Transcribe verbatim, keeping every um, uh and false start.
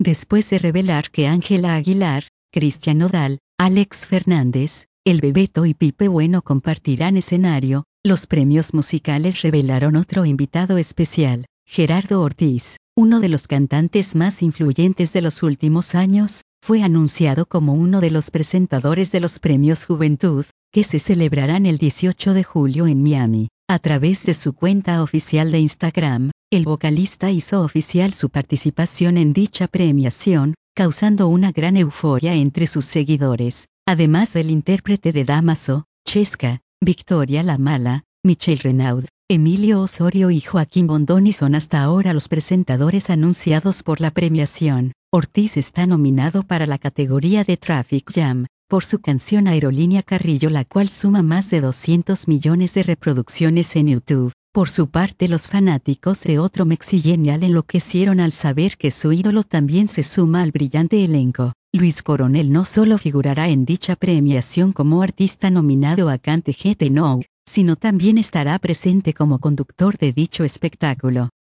Después de revelar que Ángela Aguilar, Cristian Nodal, Alex Fernández, El Bebeto y Pipe Bueno compartirán escenario, los premios musicales revelaron otro invitado especial, Gerardo Ortiz, uno de los cantantes más influyentes de los últimos años, fue anunciado como uno de los presentadores de los Premios Juventud, que se celebrarán el dieciocho de julio en Miami. A través de su cuenta oficial de Instagram, el vocalista hizo oficial su participación en dicha premiación, causando una gran euforia entre sus seguidores. Además del intérprete de Dámaso, Chesca, Victoria La Mala, Michelle Renaud, Emilio Osorio y Joaquín Bondoni son hasta ahora los presentadores anunciados por la premiación. Ortiz está nominado para la categoría de Traffic Jam, por su canción Aerolínea Carrillo, la cual suma más de doscientos millones de reproducciones en YouTube. Por su parte, los fanáticos de Otro Mexillenial enloquecieron al saber que su ídolo también se suma al brillante elenco. Luis Coronel no solo figurará en dicha premiación como artista nominado a Can't Get Enough, sino también estará presente como conductor de dicho espectáculo.